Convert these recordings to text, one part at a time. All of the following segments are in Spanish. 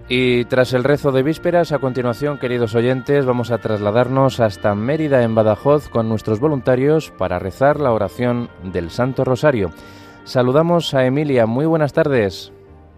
Y tras el rezo de vísperas, a continuación, queridos oyentes, vamos a trasladarnos hasta Mérida, en Badajoz, con nuestros voluntarios para rezar la oración del Santo Rosario. Saludamos a Emilia. Muy buenas tardes.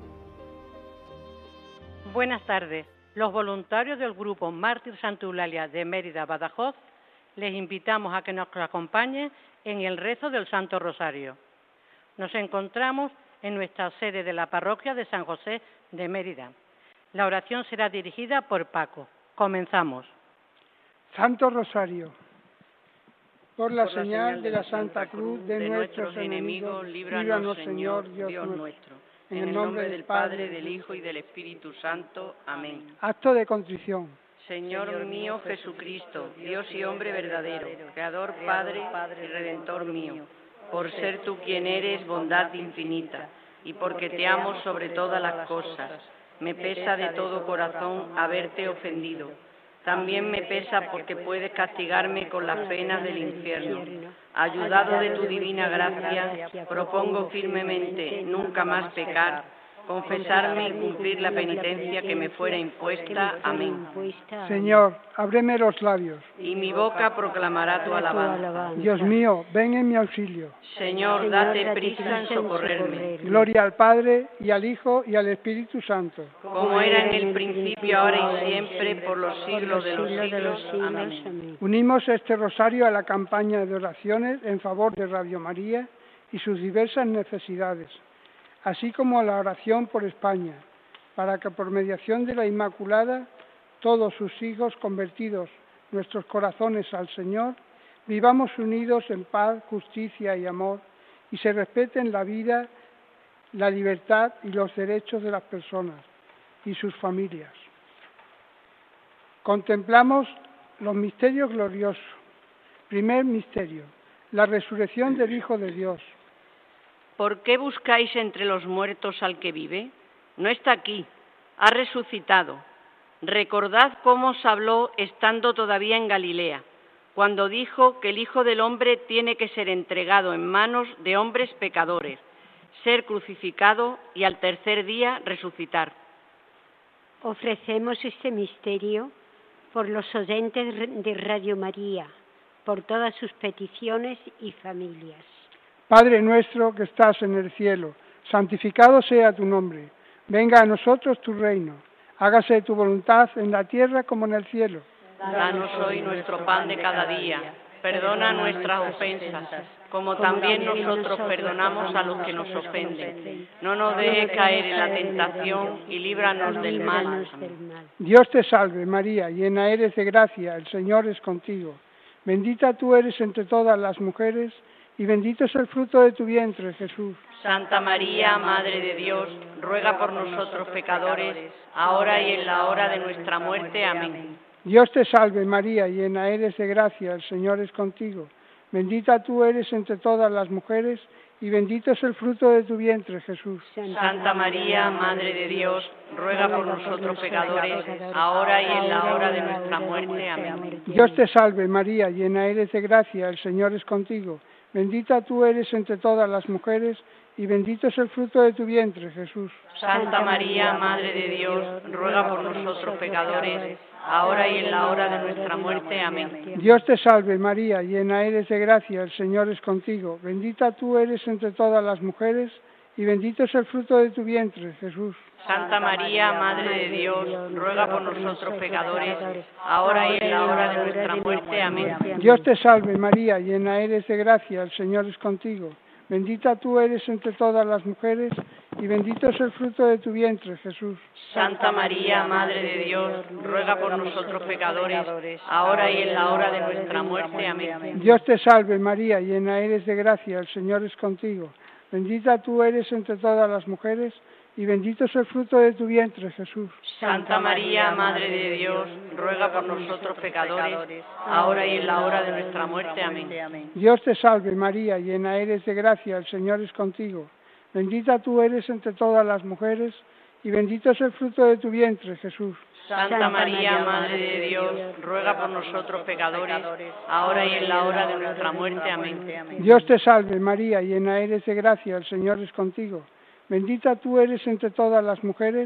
Buenas tardes. Los voluntarios del grupo Mártir Santa Eulalia de Mérida, Badajoz, les invitamos a que nos acompañen en el rezo del Santo Rosario. Nos encontramos en nuestra sede de la parroquia de San José de Mérida. La oración será dirigida por Paco. Comenzamos. Santo Rosario, por la señal de la Santa Cruz de nuestros enemigos, líbranos, Señor Dios nuestro. En el nombre del Padre, del Hijo y del Espíritu Santo. Amén. Acto de contrición. Señor mío Jesucristo, Dios y hombre verdadero, Creador, Padre y Redentor mío, por ser tú quien eres bondad infinita, y porque te amo sobre todas las cosas, me pesa de todo corazón haberte ofendido. También me pesa porque puedes castigarme con las penas del infierno. Ayudado de tu divina gracia, propongo firmemente nunca más pecar, confesarme y cumplir la penitencia que me fuera impuesta. Amén. Señor, ábreme los labios, y mi boca proclamará tu alabanza. Dios mío, ven en mi auxilio. Señor, date prisa en socorrerme. Gloria al Padre, y al Hijo, y al Espíritu Santo. Como era en el principio, ahora y siempre, por los siglos de los siglos. Amén. Unimos este rosario a la campaña de oraciones en favor de Radio María y sus diversas necesidades, así como a la oración por España, para que por mediación de la Inmaculada, todos sus hijos convertidos, nuestros corazones al Señor, vivamos unidos en paz, justicia y amor, y se respeten la vida, la libertad y los derechos de las personas y sus familias. Contemplamos los misterios gloriosos. Primer misterio, la resurrección del Hijo de Dios. ¿Por qué buscáis entre los muertos al que vive? No está aquí, ha resucitado. Recordad cómo os habló estando todavía en Galilea, cuando dijo que el Hijo del Hombre tiene que ser entregado en manos de hombres pecadores, ser crucificado y al tercer día resucitar. Ofrecemos este misterio por los oyentes de Radio María, por todas sus peticiones y familias. Padre nuestro que estás en el cielo, santificado sea tu nombre. Venga a nosotros tu reino. Hágase tu voluntad en la tierra como en el cielo. Danos hoy nuestro pan de cada día. Perdona nuestras ofensas, como también nosotros perdonamos a los que nos ofenden. No nos dejes caer en la tentación y líbranos del mal. Dios te salve, María, llena eres de gracia, el Señor es contigo. Bendita tú eres entre todas las mujeres, y bendito es el fruto de tu vientre, Jesús. Santa María, Madre de Dios, ruega por nosotros pecadores, ahora y en la hora de nuestra muerte. Amén. Dios te salve, María, llena eres de gracia, el Señor es contigo. Bendita tú eres entre todas las mujeres, y bendito es el fruto de tu vientre, Jesús. Santa María, Madre de Dios, ruega por nosotros pecadores, ahora y en la hora de nuestra muerte. Amén. Dios te salve, María, llena eres de gracia, el Señor es contigo. Bendita tú eres entre todas las mujeres, y bendito es el fruto de tu vientre, Jesús. Santa María, Madre de Dios, ruega por nosotros pecadores, ahora y en la hora de nuestra muerte. Amén. Dios te salve, María, llena eres de gracia, el Señor es contigo. Bendita tú eres entre todas las mujeres, y bendito es el fruto de tu vientre, Jesús. Santa María, Madre de Dios, ruega por nosotros pecadores, ahora y en la hora de nuestra muerte. Amén. Dios te salve, María, llena eres de gracia, el Señor es contigo. Bendita tú eres entre todas las mujeres, y bendito es el fruto de tu vientre, Jesús. Santa María, Madre de Dios, ruega por nosotros pecadores, ahora y en la hora de nuestra muerte. Amén. Dios te salve, María, llena eres de gracia, el Señor es contigo. Bendita tú eres entre todas las mujeres, y bendito es el fruto de tu vientre, Jesús. Santa María, Madre de Dios, ruega por nosotros pecadores, ahora y en la hora de nuestra muerte. Amén. Dios te salve, María, llena eres de gracia, el Señor es contigo. Bendita tú eres entre todas las mujeres, y bendito es el fruto de tu vientre, Jesús. Santa María, Madre de Dios, ruega por nosotros pecadores, ahora y en la hora de nuestra muerte. Amén. Dios te salve, María, llena eres de gracia, el Señor es contigo. Bendita tú eres entre todas las mujeres,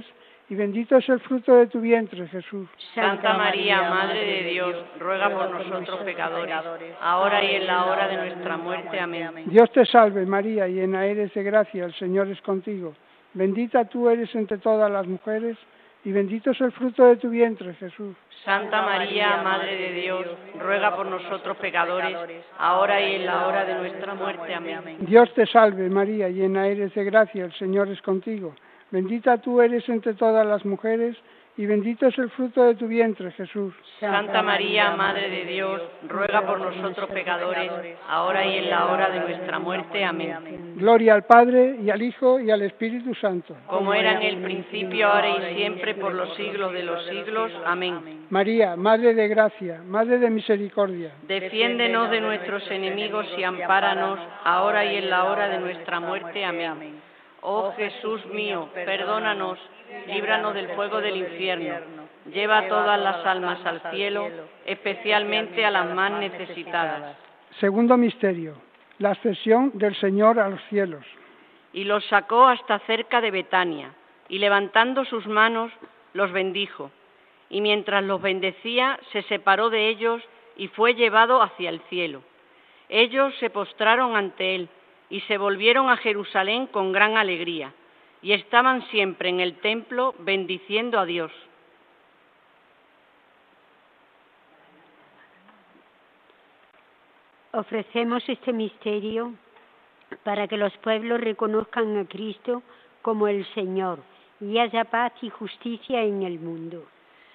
y bendito es el fruto de tu vientre, Jesús. Santa María, Madre de Dios, ruega por nosotros pecadores, ahora y en la hora de nuestra muerte. Amén. Dios te salve, María, llena eres de gracia, el Señor es contigo. Bendita tú eres entre todas las mujeres, y bendito es el fruto de tu vientre, Jesús. Santa María, Madre de Dios, ruega por nosotros pecadores, ahora y en la hora de nuestra muerte. Amén. Dios te salve, María, llena eres de gracia, el Señor es contigo. Bendita tú eres entre todas las mujeres, y bendito es el fruto de tu vientre, Jesús. Santa María, Madre de Dios, ruega por nosotros pecadores, ahora y en la hora de nuestra muerte. Amén. Gloria al Padre, y al Hijo, y al Espíritu Santo. Como era en el principio, ahora y siempre, por los siglos de los siglos. Amén. María, Madre de gracia, Madre de misericordia. Defiéndenos de nuestros enemigos y ampáranos, ahora y en la hora de nuestra muerte. Amén. Oh Jesús mío, perdónanos, líbranos del fuego del infierno, lleva todas las almas al cielo, especialmente a las más necesitadas. Segundo misterio, la ascensión del Señor a los cielos. Y los sacó hasta cerca de Betania, y levantando sus manos, los bendijo. Y mientras los bendecía, se separó de ellos y fue llevado hacia el cielo. Ellos se postraron ante él, y se volvieron a Jerusalén con gran alegría, y estaban siempre en el templo bendiciendo a Dios. Ofrecemos este misterio para que los pueblos reconozcan a Cristo como el Señor y haya paz y justicia en el mundo.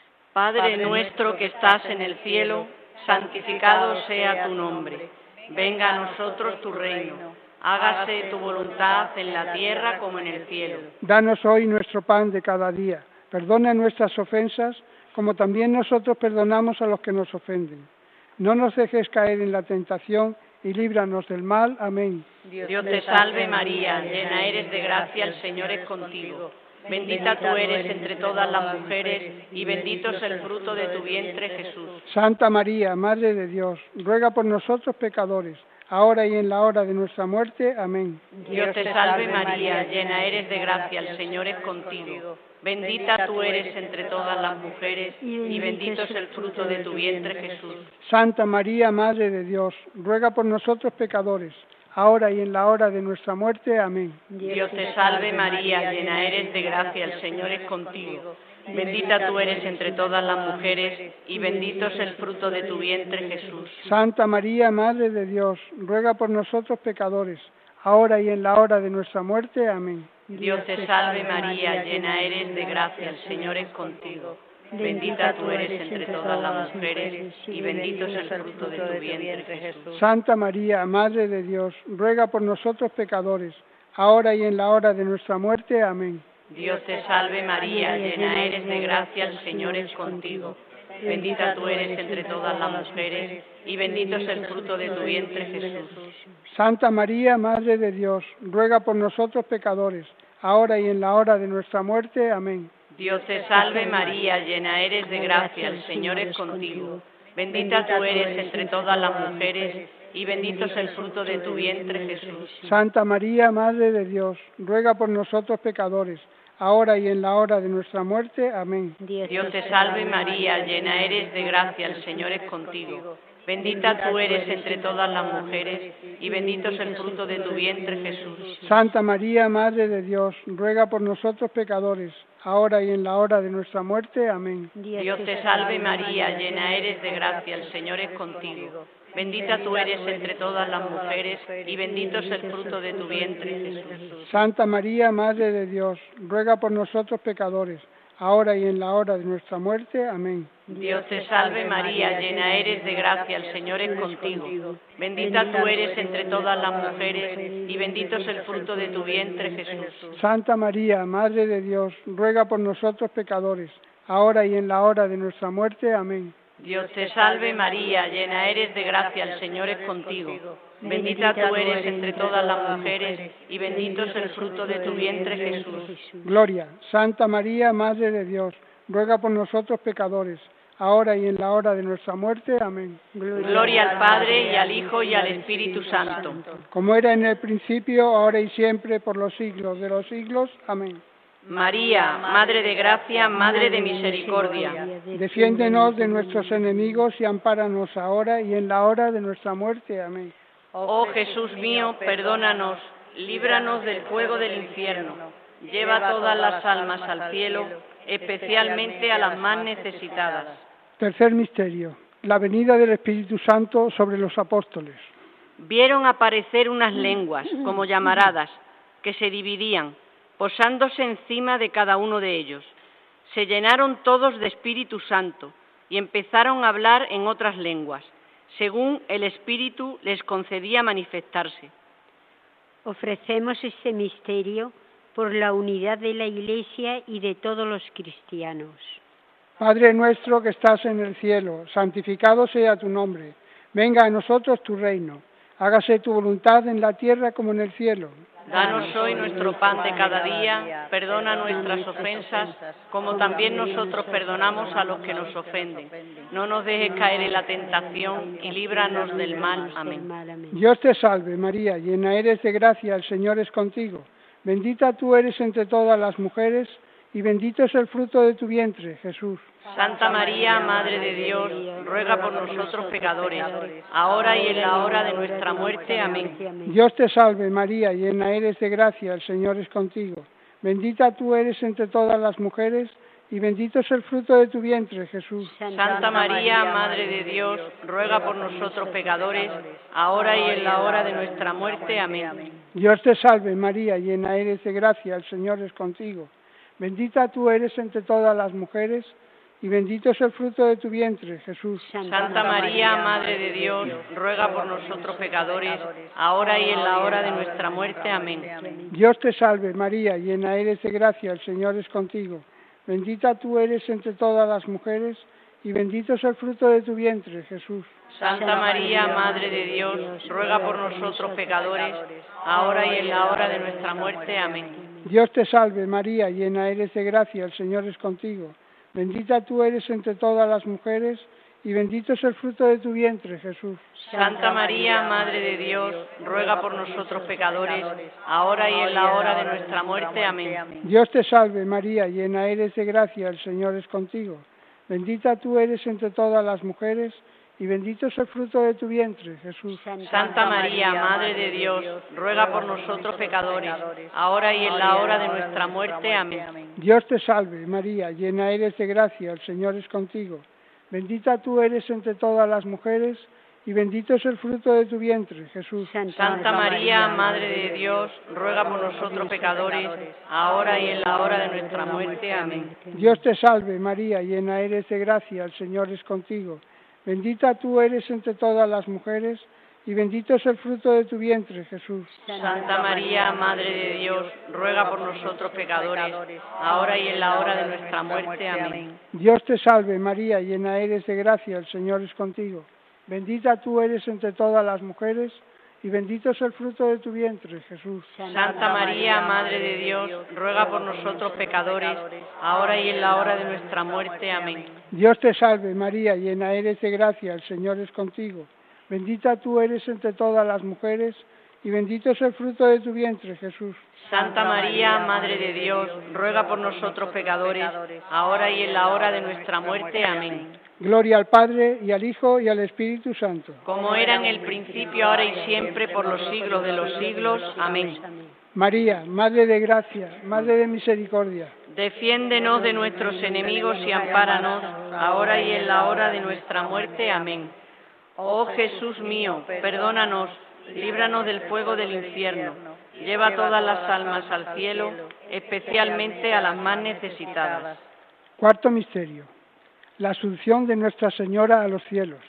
Padre nuestro que estás en el cielo, santificado sea tu nombre. Venga a nosotros tu reino. Hágase tu voluntad en la tierra como en el cielo. Danos hoy nuestro pan de cada día. Perdona nuestras ofensas, como también nosotros perdonamos a los que nos ofenden. No nos dejes caer en la tentación y líbranos del mal. Amén. Dios te salve María, llena eres de gracia, el Señor es contigo. Bendita tú eres entre todas las mujeres, y bendito es el fruto de tu vientre, Jesús. Santa María, Madre de Dios, ruega por nosotros pecadores, ahora y en la hora de nuestra muerte. Amén. Dios te salve María, llena eres de gracia, el Señor es contigo. Bendita tú eres entre todas las mujeres, y bendito es el fruto de tu vientre, Jesús. Santa María, Madre de Dios, ruega por nosotros pecadores, ahora y en la hora de nuestra muerte. Amén. Dios te salve María, llena eres de gracia, el Señor es contigo. Bendita tú eres entre todas las mujeres, y bendito es el fruto de tu vientre, Jesús. Santa María, Madre de Dios, ruega por nosotros pecadores, ahora y en la hora de nuestra muerte. Amén. Dios te salve María, llena eres de gracia, el Señor es contigo. Bendita tú eres entre todas las mujeres, y bendito es el fruto de tu vientre, Jesús. Santa María, Madre de Dios, ruega por nosotros pecadores, ahora y en la hora de nuestra muerte. Amén. Dios te salve María, llena eres de gracia, el Señor es contigo. Bendita tú eres entre todas las mujeres, y bendito es el fruto de tu vientre, Jesús. Santa María, Madre de Dios, ruega por nosotros pecadores, ahora y en la hora de nuestra muerte. Amén. Dios te salve María, llena eres de gracia, el Señor es contigo. Bendita tú eres entre todas las mujeres, y bendito es el fruto de tu vientre, Jesús. Santa María, Madre de Dios, ruega por nosotros pecadores, ahora y en la hora de nuestra muerte. Amén. Dios te salve María, llena eres de gracia, el Señor es contigo. Bendita tú eres entre todas las mujeres, y bendito es el fruto de tu vientre, Jesús. Santa María, Madre de Dios, ruega por nosotros pecadores, ahora y en la hora de nuestra muerte. Amén. Dios te salve María, llena eres de gracia, el Señor es contigo. Bendita tú eres entre todas las mujeres, y bendito es el fruto de tu vientre, Jesús. Santa María, Madre de Dios, ruega por nosotros pecadores, ahora y en la hora de nuestra muerte. Amén. Dios te salve María, llena eres de gracia, el Señor es contigo. Bendita tú eres entre todas las mujeres, y bendito es el fruto de tu vientre, Jesús. Santa María, Madre de Dios, ruega por nosotros pecadores, ahora y en la hora de nuestra muerte. Amén. Dios te salve María, llena eres de gracia, el Señor es contigo. Bendita tú eres entre todas las mujeres, y bendito es el fruto de tu vientre, Jesús. Gloria. Santa María, Madre de Dios, ruega por nosotros pecadores, ahora y en la hora de nuestra muerte. Amén. Gloria al Padre, y al Hijo, y al Espíritu Santo. Como era en el principio, ahora y siempre, por los siglos de los siglos. Amén. María, Madre de Gracia, Madre de Misericordia. Defiéndenos de nuestros enemigos y ampáranos ahora y en la hora de nuestra muerte. Amén. Oh Jesús mío, perdónanos, líbranos del fuego del infierno, lleva todas las almas al cielo, especialmente a las más necesitadas. Tercer misterio, la venida del Espíritu Santo sobre los apóstoles. Vieron aparecer unas lenguas, como llamaradas, que se dividían, posándose encima de cada uno de ellos. Se llenaron todos de Espíritu Santo y empezaron a hablar en otras lenguas, según el Espíritu les concedía manifestarse. Ofrecemos este misterio por la unidad de la Iglesia y de todos los cristianos. Padre nuestro que estás en el cielo, santificado sea tu nombre. Venga a nosotros tu reino. Hágase tu voluntad en la tierra como en el cielo. Danos hoy nuestro pan de cada día, perdona nuestras ofensas, como también nosotros perdonamos a los que nos ofenden. No nos dejes caer en la tentación y líbranos del mal. Amén. Dios te salve, María, llena eres de gracia, el Señor es contigo. Bendita tú eres entre todas las mujeres, y bendito es el fruto de tu vientre, Jesús. Santa María, Madre de Dios, ruega por nosotros pecadores, ahora y en la hora de nuestra muerte. Amén. Dios te salve, María, llena eres de gracia, el Señor es contigo. Bendita tú eres entre todas las mujeres, y bendito es el fruto de tu vientre, Jesús. Santa María, Madre de Dios, ruega por nosotros pecadores, ahora y en la hora de nuestra muerte. Amén. Dios te salve, María, llena eres de gracia, el Señor es contigo. Bendita tú eres entre todas las mujeres, y bendito es el fruto de tu vientre, Jesús. Santa María, Madre de Dios, ruega por nosotros pecadores, ahora y en la hora de nuestra muerte. Amén. Dios te salve, María, llena eres de gracia, el Señor es contigo. Bendita tú eres entre todas las mujeres, y bendito es el fruto de tu vientre, Jesús. Santa María, Madre de Dios, ruega por nosotros pecadores, ahora y en la hora de nuestra muerte. Amén. Dios te salve, María, llena eres de gracia, el Señor es contigo. Bendita tú eres entre todas las mujeres, y bendito es el fruto de tu vientre, Jesús. Santa María, Madre de Dios, ruega por nosotros pecadores, ahora y en la hora de nuestra muerte. Amén. Dios te salve, María, llena eres de gracia, el Señor es contigo. Bendita tú eres entre todas las mujeres, y bendito es el fruto de tu vientre, Jesús. Santa María, Madre de Dios, ruega por nosotros pecadores, ahora y en la hora de nuestra muerte. Amén. Dios te salve, María, llena eres de gracia, el Señor es contigo. Bendita tú eres entre todas las mujeres, y bendito es el fruto de tu vientre, Jesús. Santa María, Madre de Dios, ruega por nosotros pecadores, ahora y en la hora de nuestra muerte. Amén. Dios te salve, María, llena eres de gracia, el Señor es contigo. Bendita tú eres entre todas las mujeres, y bendito es el fruto de tu vientre, Jesús. Santa María, Madre de Dios, ruega por nosotros pecadores, ahora y en la hora de nuestra muerte. Amén. Dios te salve, María, llena eres de gracia, el Señor es contigo. Bendita tú eres entre todas las mujeres, y bendito es el fruto de tu vientre, Jesús. Santa María, Madre de Dios, ruega por nosotros pecadores, ahora y en la hora de nuestra muerte. Amén. Dios te salve, María, llena eres de gracia, el Señor es contigo. Bendita tú eres entre todas las mujeres, y bendito es el fruto de tu vientre, Jesús. Santa María, Madre de Dios, ruega por nosotros pecadores, ahora y en la hora de nuestra muerte. Amén. Gloria al Padre, y al Hijo, y al Espíritu Santo. Como era en el principio, ahora y siempre, por los siglos de los siglos. Amén. María, Madre de gracia, Madre de misericordia. Defiéndenos de nuestros enemigos y ampáranos, ahora y en la hora de nuestra muerte. Amén. Oh Jesús mío, perdónanos, líbranos del fuego del infierno, lleva todas las almas al cielo, especialmente a las más necesitadas. Cuarto misterio, la asunción de Nuestra Señora a los cielos.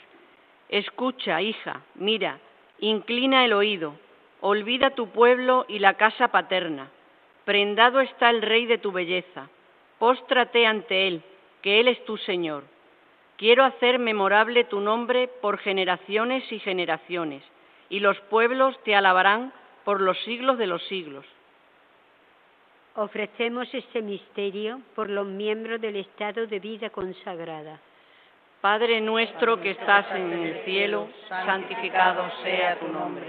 Escucha, hija, mira, inclina el oído, olvida tu pueblo y la casa paterna. Prendado está el Rey de tu belleza, póstrate ante Él, que Él es tu Señor. Quiero hacer memorable tu nombre por generaciones y generaciones, y los pueblos te alabarán por los siglos de los siglos. Ofrecemos este misterio por los miembros del estado de vida consagrada. Padre nuestro que estás en el cielo, santificado sea tu nombre.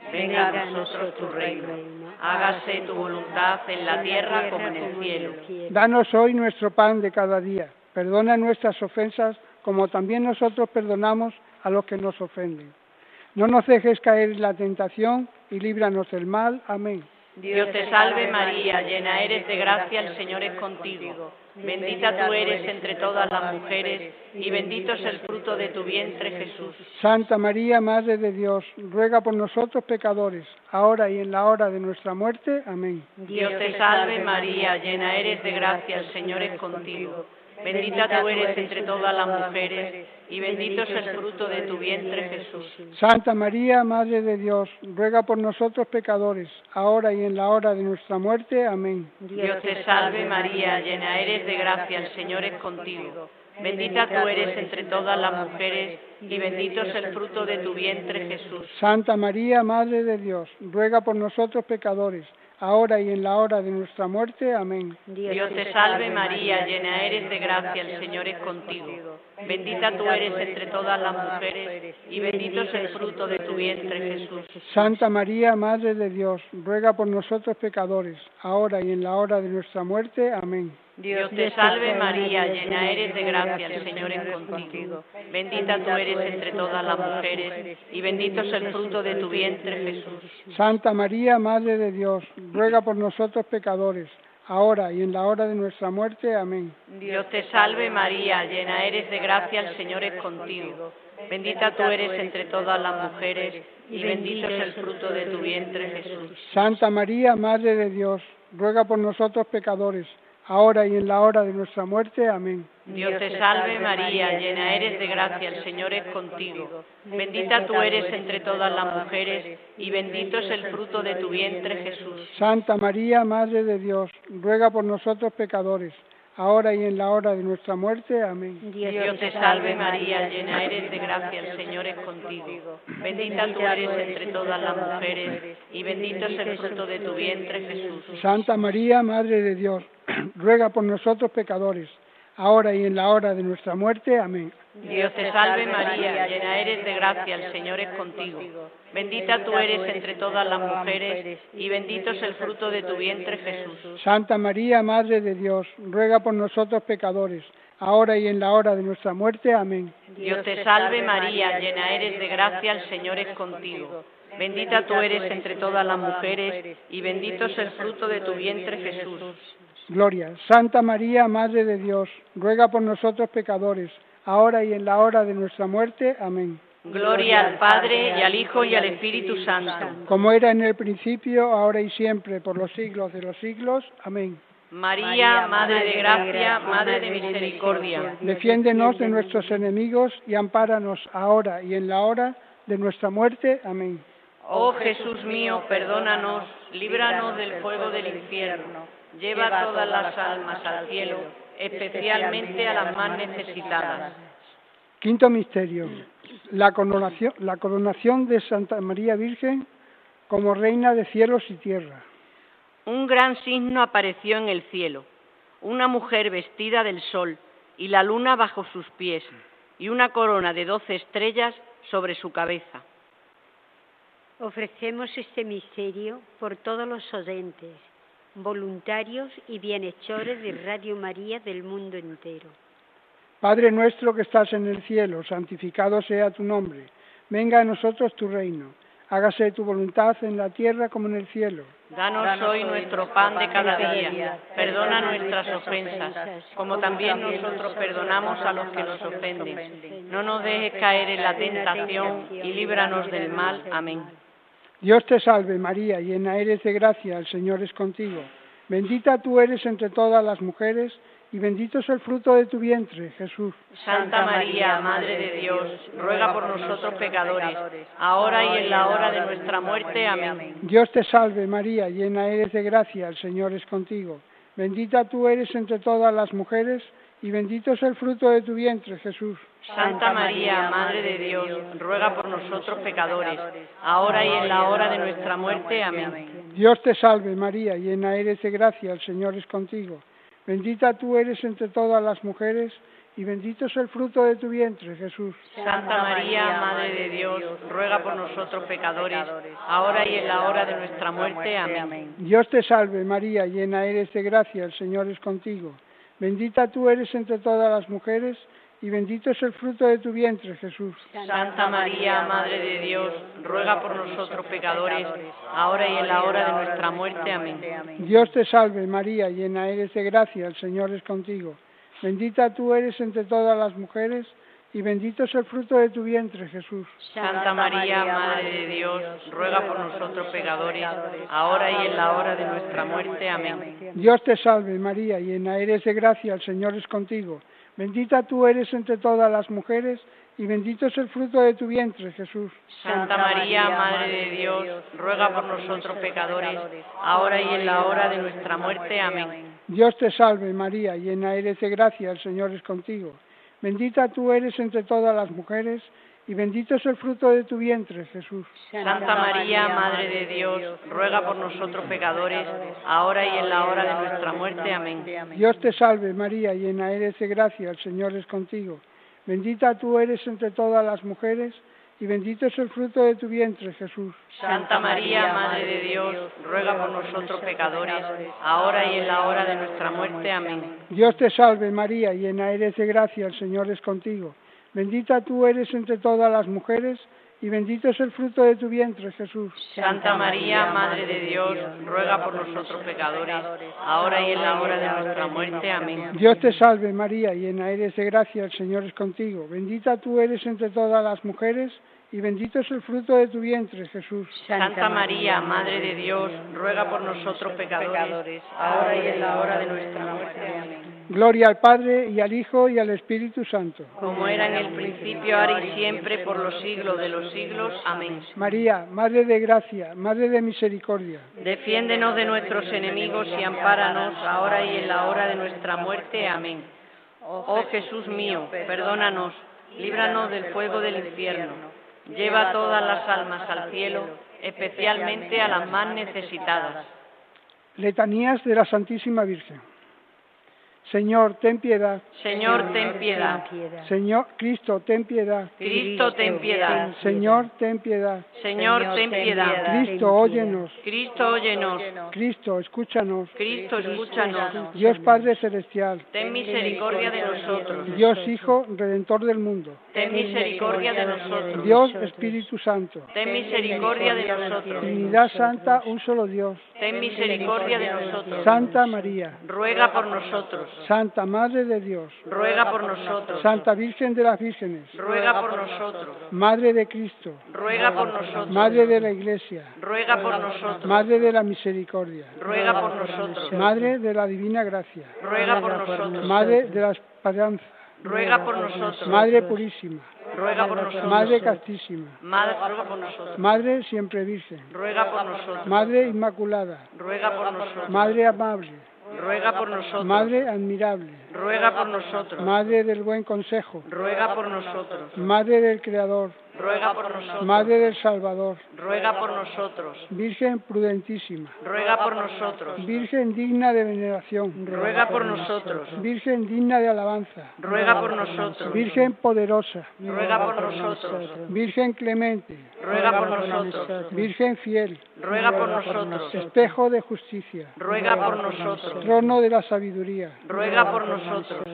Venga a nosotros tu reino. Hágase tu voluntad en la tierra como en el cielo. Danos hoy nuestro pan de cada día. Perdona nuestras ofensas, como también nosotros perdonamos a los que nos ofenden. No nos dejes caer en la tentación y líbranos del mal. Amén. Dios te salve María, llena eres de gracia, el Señor es contigo. Bendita tú eres entre todas las mujeres, y bendito es el fruto de tu vientre, Jesús. Santa María, Madre de Dios, ruega por nosotros pecadores, ahora y en la hora de nuestra muerte. Amén. Dios te salve María, llena eres de gracia, el Señor es contigo. Bendita tú eres entre todas las mujeres, y bendito es el fruto de tu vientre, Jesús. Santa María, Madre de Dios, ruega por nosotros pecadores, ahora y en la hora de nuestra muerte. Amén. Dios te salve María, llena eres de gracia, el Señor es contigo. Bendita tú eres entre todas las mujeres, y bendito es el fruto de tu vientre, Jesús. Santa María, Madre de Dios, ruega por nosotros pecadores, ahora y en la hora de nuestra muerte. Amén. Dios te salve María, llena eres de gracia, el Señor es contigo. Bendita tú eres entre todas las mujeres, y bendito es el fruto de tu vientre, Jesús. Santa María, Madre de Dios, ruega por nosotros pecadores, ahora y en la hora de nuestra muerte. Amén. Dios te salve María, llena eres de gracia, el Señor es contigo. Bendita tú eres entre todas las mujeres, y bendito es el fruto de tu vientre, Jesús. Santa María, Madre de Dios, ruega por nosotros pecadores, ahora y en la hora de nuestra muerte. Amén. Dios te salve María, llena eres de gracia, el Señor es contigo. Bendita tú eres entre todas las mujeres, y bendito es el fruto de tu vientre, Jesús. Santa María, Madre de Dios, ruega por nosotros pecadores, ahora y en la hora de nuestra muerte. Amén. Dios te salve María, llena eres de gracia, el Señor es contigo. Bendita tú eres entre todas las mujeres, y bendito es el fruto de tu vientre, Jesús. Santa María, Madre de Dios, ruega por nosotros pecadores, ahora y en la hora de nuestra muerte. Amén. Dios te salve María, llena eres de gracia, el Señor es contigo. Bendita tú eres entre todas las mujeres, y bendito es el fruto de tu vientre, Jesús. Santa María, Madre de Dios, ruega por nosotros pecadores, ahora y en la hora de nuestra muerte. Amén. Dios te salve María, llena eres de gracia, el Señor es contigo. Bendita tú eres entre todas las mujeres, y bendito es el fruto de tu vientre, Jesús. Santa María, Madre de Dios, ruega por nosotros pecadores, ahora y en la hora de nuestra muerte. Amén. Dios te salve María, llena eres de gracia, el Señor es contigo. Bendita tú eres entre todas las mujeres, y bendito es el fruto de tu vientre, Jesús. Gloria. Santa María, Madre de Dios, ruega por nosotros pecadores, ahora y en la hora de nuestra muerte. Amén. Gloria al Padre, y al Hijo, y al Espíritu Santo. Como era en el principio, ahora y siempre, por los siglos de los siglos. Amén. María, Madre de gracia, Madre de misericordia. Defiéndenos de nuestros enemigos y ampáranos ahora y en la hora de nuestra muerte. Amén. Oh Jesús mío, perdónanos, líbranos del fuego del infierno, lleva todas las almas al cielo, especialmente a las más necesitadas. Quinto misterio, la coronación de Santa María Virgen como Reina de cielos y tierra. Un gran signo apareció en el cielo, una mujer vestida del sol y la luna bajo sus pies, y una corona de 12 estrellas sobre su cabeza. Ofrecemos este misterio por todos los oyentes, voluntarios y bienhechores de Radio María del mundo entero. Padre nuestro que estás en el cielo, santificado sea tu nombre. Venga a nosotros tu reino. Hágase tu voluntad en la tierra como en el cielo. Danos hoy nuestro pan de cada día. Perdona nuestras ofensas, como también nosotros perdonamos a los que nos ofenden. No nos dejes caer en la tentación y líbranos del mal. Amén. Dios te salve María, llena eres de gracia, el Señor es contigo. Bendita tú eres entre todas las mujeres, y bendito es el fruto de tu vientre, Jesús. Santa María, Madre de Dios, ruega por nosotros pecadores, ahora y en la hora de nuestra muerte. Amén. Dios te salve María, llena eres de gracia, el Señor es contigo. Bendita tú eres entre todas las mujeres, y bendito es el fruto de tu vientre, Jesús. Santa María, Madre de Dios, ruega por nosotros pecadores, ahora y en la hora de nuestra muerte. Amén. Dios te salve María, llena eres de gracia, el Señor es contigo. Bendita tú eres entre todas las mujeres, y bendito es el fruto de tu vientre, Jesús. Santa María, Madre de Dios, ruega por nosotros pecadores, ahora y en la hora de nuestra muerte. Amén. Dios te salve, María, llena eres de gracia, el Señor es contigo. Bendita tú eres entre todas las mujeres, y bendito es el fruto de tu vientre, Jesús. Santa María, Madre de Dios, ruega por nosotros pecadores, ahora y en la hora de nuestra muerte. Amén. Dios te salve, María, llena eres de gracia, el Señor es contigo. Bendita tú eres entre todas las mujeres, y bendito es el fruto de tu vientre, Jesús. Santa María, Madre de Dios, ruega por nosotros pecadores, ahora y en la hora de nuestra muerte. Amén. Dios te salve, María, llena eres de gracia, el Señor es contigo. Bendita tú eres entre todas las mujeres, y bendito es el fruto de tu vientre, Jesús. Santa María, Madre de Dios, ruega por nosotros pecadores, ahora y en la hora de nuestra muerte. Amén. Dios te salve, María, llena eres de gracia, el Señor es contigo. Bendita tú eres entre todas las mujeres, y bendito es el fruto de tu vientre, Jesús. Santa María, Madre de Dios, ruega por nosotros pecadores, ahora y en la hora de nuestra muerte. Amén. Dios te salve, María, llena eres de gracia, el Señor es contigo. Bendita tú eres entre todas las mujeres, y bendito es el fruto de tu vientre, Jesús. Santa María, Madre de Dios, ruega por nosotros pecadores, ahora y en la hora de nuestra muerte. Amén. Dios te salve, María, llena eres de gracia, el Señor es contigo. Bendita tú eres entre todas las mujeres, y bendito es el fruto de tu vientre, Jesús. Santa María, Madre de Dios, ruega por nosotros pecadores, ahora y en la hora de nuestra muerte. Amén. Dios te salve, María, llena eres de gracia, el Señor es contigo. Bendita tú eres entre todas las mujeres, y bendito es el fruto de tu vientre, Jesús. Santa María, Madre de Dios, ruega por nosotros pecadores, ahora y en la hora de nuestra muerte. Amén. Gloria al Padre, y al Hijo, y al Espíritu Santo. Como era en el principio, ahora y siempre, por los siglos de los siglos. Amén. María, Madre de gracia, Madre de misericordia. Defiéndenos de nuestros enemigos y ampáranos, ahora y en la hora de nuestra muerte. Amén. Oh Jesús mío, perdónanos, líbranos del fuego del infierno. Lleva todas las almas al cielo, especialmente a las más necesitadas. Letanías de la Santísima Virgen. Señor, ten piedad. Señor, ten piedad. Señor, Cristo, ten piedad. Cristo, ten piedad. Señor, ten piedad. Señor, ten piedad. Cristo, óyenos. Cristo, óyenos. Cristo, escúchanos. Cristo, escúchanos. Dios Padre Celestial. Ten misericordia de nosotros. Dios Hijo, Redentor del mundo. Ten misericordia de nosotros. Dios Espíritu Santo. Ten misericordia de nosotros. Trinidad Santa, un solo Dios. Ten misericordia de nosotros. Santa María. Ruega por nosotros. Santa Madre de Dios. Ruega por nosotros. Santa Virgen de las Vírgenes. Ruega por nosotros. Madre de Cristo. Ruega por nosotros. Madre de la Iglesia. Ruega por nosotros. Madre de la Misericordia. Ruega por nosotros. Madre de la Divina Gracia. Ruega por nosotros. Madre de la Esperanza. Ruega por nosotros. Madre Purísima. Ruega por nosotros. Madre Castísima. Madre, ruega por nosotros. Madre Siempre Virgen. Ruega por nosotros. Madre Inmaculada. Ruega por nosotros. Madre Amable. Ruega por nosotros. Madre Admirable. Ruega por nosotros. Madre del Buen Consejo. Ruega por nosotros. Madre del Creador. Ruega por nosotros. Madre del Salvador. Ruega por nosotros. Virgen prudentísima. Ruega por nosotros. Virgen digna de veneración. Ruega por nosotros. Virgen digna de alabanza. Ruega por nosotros. Virgen poderosa. Ruega por nosotros. Virgen clemente. Ruega por nosotros. Virgen fiel. Ruega por nosotros. Espejo de justicia. Ruega por nosotros. Trono de la sabiduría. Ruega por nosotros.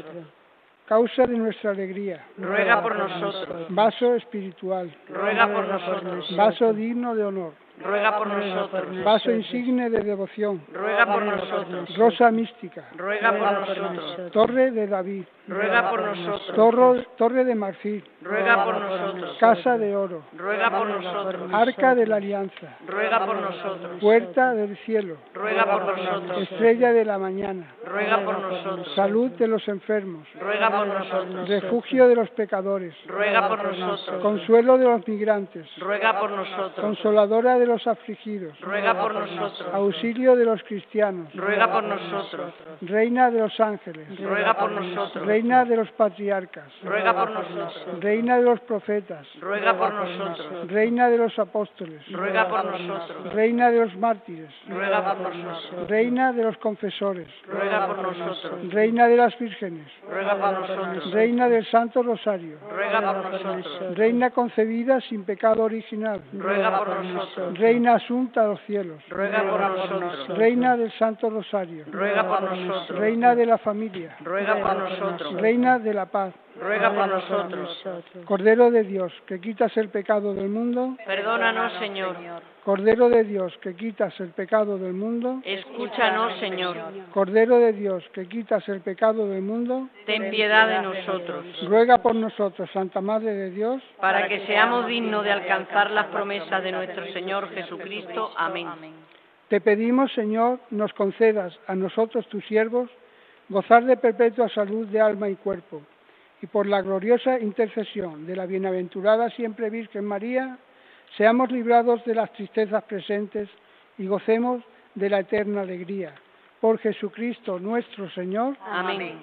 Causa de nuestra alegría. Ruega por nosotros. Vaso espiritual. Ruega por nosotros. Vaso digno de honor. Ruega por nosotros. Vaso insigne de devoción. Ruega por nosotros. Rosa mística. Ruega por nosotros. Torre de David. Ruega por nosotros. Torre de marfil. Ruega por nosotros. Casa de oro. Ruega por nosotros. Arca de la alianza. Ruega por nosotros. Puerta del cielo. Ruega por nosotros. Estrella de la mañana. Ruega por nosotros. Salud de los enfermos. Ruega por nosotros. Refugio de los pecadores. Ruega por nosotros. Consuelo de los migrantes. Ruega por nosotros. Consoladora de los afligidos, ruega por nosotros. auxilio de los cristianos, Ruega por nosotros. reina de los ángeles, Ruega por nosotros. reina de los patriarcas, Ruega por nosotros. reina de los profetas, Ruega por nosotros. reina de los apóstoles, Ruega por nosotros. reina de los mártires, Ruega por nosotros. reina de los confesores, Ruega por nosotros. reina de las vírgenes, Ruega por nosotros. reina del Santo Rosario, Ruega por nosotros. reina concebida sin pecado original, Ruega por nosotros. reina asunta a los cielos, Ruega por nosotros. reina del Santo Rosario, Ruega por nosotros. reina de la familia, Ruega por nosotros. reina de la paz, Ruega por nosotros. Cordero de Dios, que quitas el pecado del mundo, Perdónanos, Señor. Cordero de Dios, que quitas el pecado del mundo, Escúchanos, Señor. Cordero de Dios, que quitas el pecado del mundo, Ten piedad de nosotros, ruega por nosotros, Santa Madre de Dios, para que seamos dignos de alcanzar las promesas de nuestro Señor Jesucristo. Amén. te pedimos, Señor, nos concedas a nosotros, tus siervos, gozar de perpetua salud de alma y cuerpo, y por la gloriosa intercesión de la bienaventurada siempre Virgen María, seamos librados de las tristezas presentes y gocemos de la eterna alegría. Por Jesucristo nuestro Señor, Amén.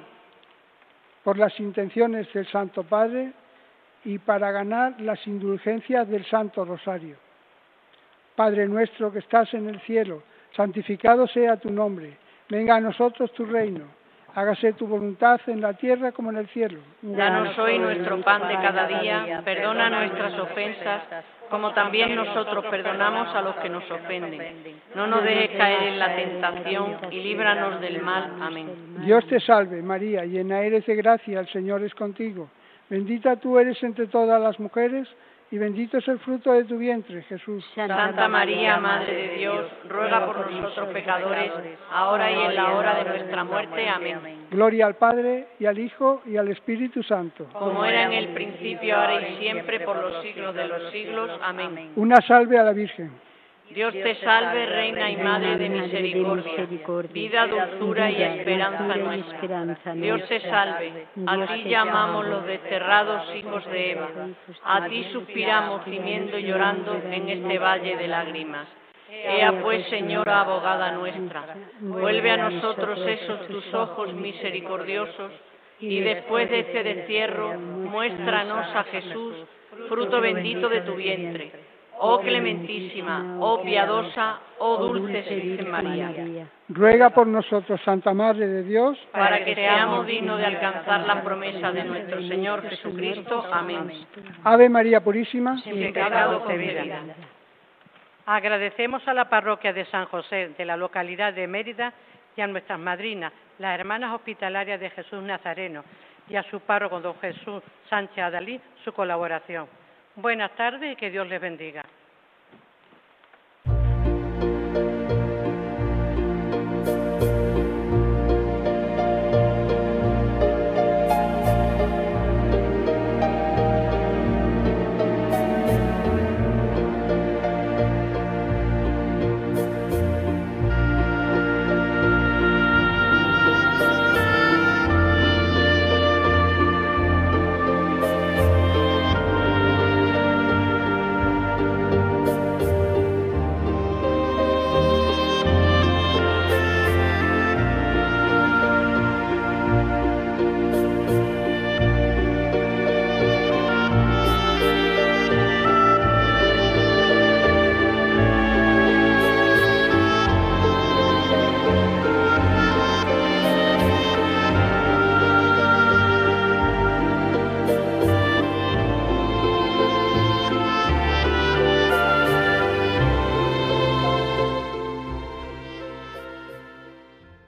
por las intenciones del Santo Padre y para ganar las indulgencias del Santo Rosario. Padre nuestro que estás en el cielo, santificado sea tu nombre. Venga a nosotros tu reino. Hágase tu voluntad en la tierra como en el cielo. Danos hoy nuestro pan de cada día, perdona nuestras ofensas, como también nosotros perdonamos a los que nos ofenden. No nos dejes caer en la tentación y líbranos del mal. Amén. Dios te salve, María, llena eres de gracia, el Señor es contigo. Bendita tú eres entre todas las mujeres, y bendito es el fruto de tu vientre, Jesús. Santa María, Madre de Dios, ruega por nosotros pecadores, ahora y en la hora de nuestra muerte. Amén. Gloria al Padre, y al Hijo, y al Espíritu Santo. Como era en el principio, ahora y siempre, por los siglos de los siglos. Amén. Una salve a la Virgen. Dios te salve, Reina y Madre de misericordia, vida, dulzura y esperanza nuestra. Dios te salve, a ti llamamos los desterrados hijos de Eva, a ti suspiramos gimiendo y llorando en este valle de lágrimas. Ea pues, Señora abogada nuestra, vuelve a nosotros esos tus ojos misericordiosos, y después de este destierro, muéstranos a Jesús, fruto bendito de tu vientre. Oh clementísima, oh piadosa, oh dulce Virgen María, Ruega por nosotros, Santa Madre de Dios, para que seamos dignos de alcanzar las promesas de nuestro Señor Jesucristo. Amén. Ave María Purísima, sin pecado concebida. Agradecemos a la parroquia de San José de la localidad de Mérida y a nuestras madrinas, las hermanas hospitalarias de Jesús Nazareno, y a su párroco, don Jesús Sánchez Adalí, su colaboración. Buenas tardes y que Dios les bendiga.